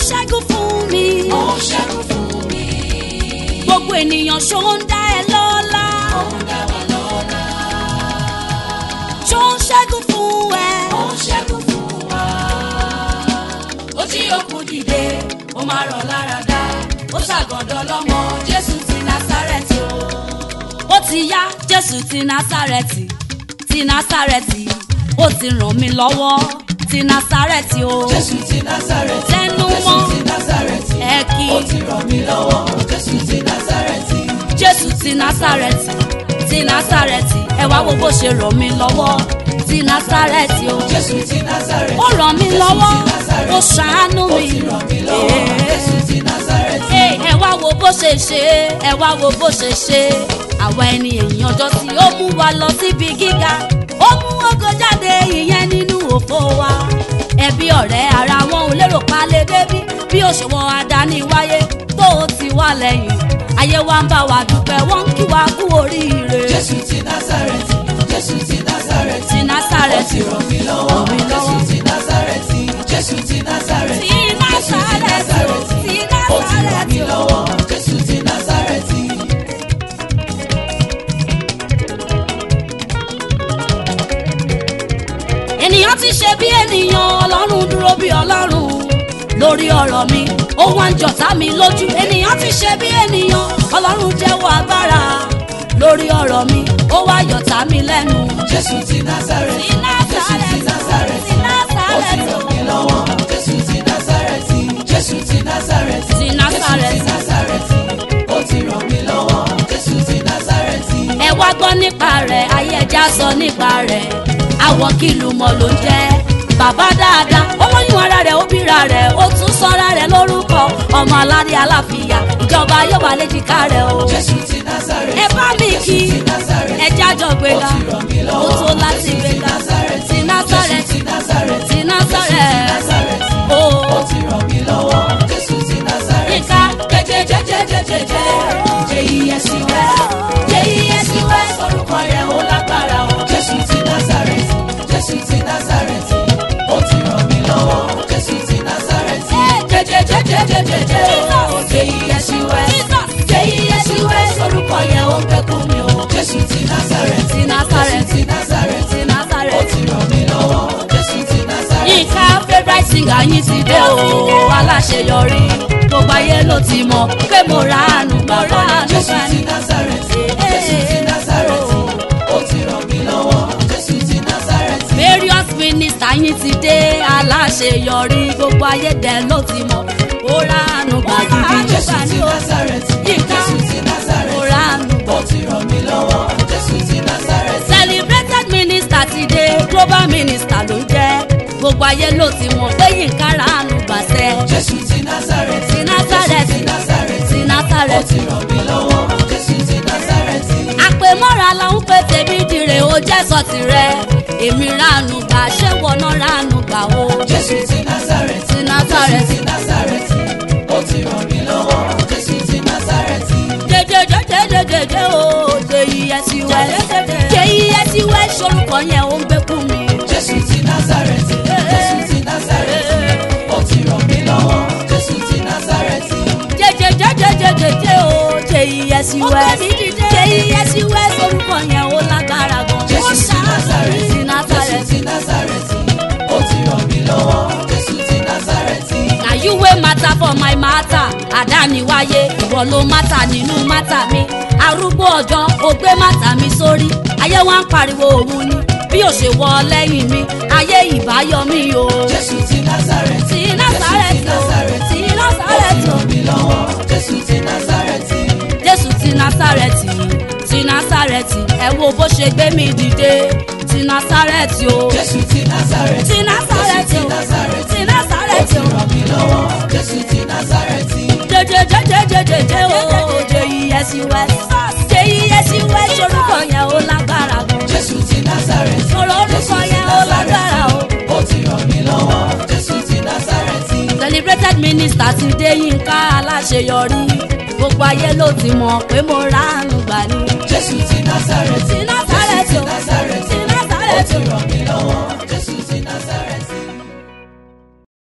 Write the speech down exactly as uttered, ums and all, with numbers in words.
ṣẹ́gun fún mi. ó ṣẹ́gun fún mi. gbogbo ènìyàn ṣó ń dá ẹ lọ́lá. ó ń dá wa lọ́lá. ṣó ń ṣẹ́gun fún ẹ. ó ṣẹ́gun fún wa. ó jí òkú dìde ó máa rọ̀ lára dá. ó ṣàgọ́dọ̀ lọ́mọ Jésù ti Násárẹ́tì o. ó ti yá Jésù ti Násárẹ́tì ti Násárẹ́tì ó ti ràn mí lọ́wọ́ ti Násárẹ́tì o. Jésù ti Násárẹ́tì. tẹnu mọ́ Jésù ti Násárẹ́tì. ẹ kí. ó ti ràn mí lọ́wọ́ Jésù ti Násárẹ́tì. Jésù ti Násárẹ́tì ti Násárẹ́tì ẹ wá wo bó ṣe ràn mí lọ́wọ́ ti Násárẹ́tì o. Jésù ti Násárẹ́tì. ó ràn mí lọ́wọ́ ó ṣàánú ó mi. ti ràn mí lọ́wọ́ Jésù ti Násárẹ́tì. ẹ wá wo bó ṣe ṣe ẹ wá wo bó ṣe ṣe àwa ẹni èèyàn ọjọ́ tí ó mú wa lọ síbi gíga ó mú ògo jáde ìyẹn nínú òfò wa ẹbí ọ̀rẹ́ ara wọn ò lérò pa lè débí bí ó ṣe wọn àdáni wáyé tó o ti wá lẹ́yìn ayé wa ń bá wa dúpẹ́ wọ́n ń kí wa kú oríire. Jésù ti Násárẹ́tì. Jésù ti Násárẹ́tì. ti Násárẹ́tì ó ti ràn mí lọ́wọ́ Jésù ti Násárẹ́tì. Jésù ti Násárẹ́tì. ti Násárẹ́tì ti ó ti ràn mí Násárẹ́tì lọ́wọ́ Jésù ti Násárẹ́tì. ènìyàn ti ṣe bí ènìyàn ọlọ́run dúró bí ọlọ́run lórí ọ̀rọ̀ mi ó wá ń jọ̀tá mi lójú ènìyàn ti ṣe bí ènìyàn ọlọ́run jẹ́wọ́ agbára lórí ọ̀rọ̀ mi ó wá yọ̀tá mi lẹ́nu. Jésù ti Násárẹ́tì. ti Násárẹ́tì Jésù ti Násárẹ́tì. ti ó ti Násárẹ́tì ràn mí lọ́wọ́ Jésù ti Násárẹ́tì. Jésù ti Násárẹ́tì. ti Násárẹ́tì. Jésù ti Násárẹ́tì. ó ti ràn mí lọ́wọ́ Jésù ti Násárẹ́tì. ẹ wá gbọ́ nípa rẹ̀ ayé ẹja sọ nípa rẹ̀ àwọ̀ kìlù mọ̀ ló ń jẹ́ bàbá dáadáa ó lóyún ara rẹ̀ ó bíra rẹ̀ ó tún sọ́ra rẹ̀ lórúkọ ọmọ aládé aláfíà ìjọba yóò wà léjìká rẹ̀ o. Jésù ti Násárẹ́tì. ẹ bá mi kí Jésù ti Násárẹ́tì. ẹ jájọ gbéga ó ti ràn mí lọ́wọ́ ó tó láti Jésù ti gbéga Násárẹ́tì. ti Násárẹ́tì Jésù ti Násárẹ́tì. ti Násárẹ́tì Násárẹ́tì. ó ó ti ràn mí lọ́wọ́ Jésù ti Násárẹ́tì. Yínká jẹjẹjẹjẹjẹjẹjẹ jẹyẹsíwẹ jẹyẹsíwẹ orúkọ rẹ̀ ó lágbára o. Jésù ti Násárẹ́tì. Jésù ti Násárẹ́tì. ó ti ràn mí lọ́wọ́ Jésù ti Násárẹ́tì. jẹjẹjẹjẹjẹjẹjẹ jẹyẹsíwẹ jẹyẹsíwẹ orúkọ rẹ̀ ó gbẹkún mi o. Jésù ti Násárẹ́tì. ti Násárẹ́tì ti Násárẹ́tì. ti ó Násárẹ́tì. ti ràn mí lọ́wọ́ Jésù ti Násárẹ́tì. Yínká favourite singer yín ti dé o aláṣeyọrí gbogbo ayé ló ti mọ̀ pé mo ra àánú gbà mo ra àánú Jésù gbà ti ní. Násárẹ́tì. Jésù ti Násárẹ́tì. ó ti ràn mí lọ́wọ́ Jésù ti Násárẹ́tì. various minister yín ti dé aláṣeyọrí gbogbo ayé dẹ̀ ló ti mọ̀ mo ra àánú gbà gidi Jésù gbà ní ti o. Násárẹ́tì. Yínká Jésù ti Násárẹ́tì. mo ra àánú gbà. ó ti ràn mí lọ́wọ́ Jésù ti Násárẹ́tì. celebrated minister ti dé global minister ló jẹ́ gbogbo ayé ló ti mọ̀ pé Yínká ra àánú gbà sẹ́. Jésù ti Násárẹ́tì. ti Násárẹ́tì Jésù ti Násárẹ́tì. ti ó Násárẹ́tì. ti ràn mí lọ́wọ́ Jésù ti Násárẹ́tì. àpèmọ́ra la ń pè tèmi dire ó jẹ́ sọ tirẹ̀ èmi ránu gbà ṣé wọnà ránu gbà o. Jésù ti Násárẹ́tì. ti Násárẹ́tì. Jésù ti Násárẹ́tì. ó ti ràn mí lọ́wọ́ Jésù ti Násárẹ́tì. jẹjẹjẹjẹjẹjẹ o jẹ iye sí wẹ jẹ iye sí wẹ sorúkọ yẹn ó ń gbé kú mi. Jésù ti Násárẹ́tì. Jésù ti Násárẹ́tì. ó ti ràn mí lọ́wọ́ Jésù ti Násárẹ́tì. jẹjẹjẹjẹjẹjẹ o jẹ iye sí wẹ jẹ iye sí wẹ sorúkọ yẹn ó lágbára gan. Jésù ti Násárẹ́tì. ti Jésù Násárẹ́tì. ti Násárẹ́tì. ó ti ràn mí lọ́wọ́ Jésù ti Násárẹ́tì. na you wey matter for my matter àdániwáyé ìwọ ló matter nínú matter mi arúgbó ọjọ́ ó gbé matter mi sórí ayé wa ń pariwo òun ni bí ó ṣe wọ lẹ́yìn mi ayé ìbáyọ mi o. Jésù ti Násárẹ́tì. ti Násárẹ́tì o ti Násárẹ́tì ó o ti ràn mí lọ́wọ́ Jésù ti Násárẹ́tì. Jésù ti Násárẹ́tì ti Násárẹ́tì ẹ wo bó ṣe gbé mi dìde ti Násárẹ́tì o. Jésù ti Násárẹ́tì. ti Násárẹ́tì o ti ó Násárẹ́tì ti o. ràn mí lọ́wọ́ Jésù ti Násárẹ́tì. jẹjẹjẹjẹjẹjẹ o jẹ iye sí wẹ jẹ iye sí wẹ sorúkọ yẹn ó lágbára gan. Jésù ti Násárẹ́tì. sọ̀rọ̀ orúkọ yẹn ó lágbára o. ó ti ràn mí lọ́wọ́ Jésù ti Násárẹ́tì. celebrated minister ti dé Yínká aláṣeyọrí gbogbo ayé ló ti mọ̀ pé mo ra àánú gbà ní. Jésù ti Násárẹ́tì. ti Násárẹ́tì o Jésù ti Násárẹ́tì. ti ó Násárẹ́tì ti o. ràn mí lọ́wọ́ Jésù ti Násárẹ́tì.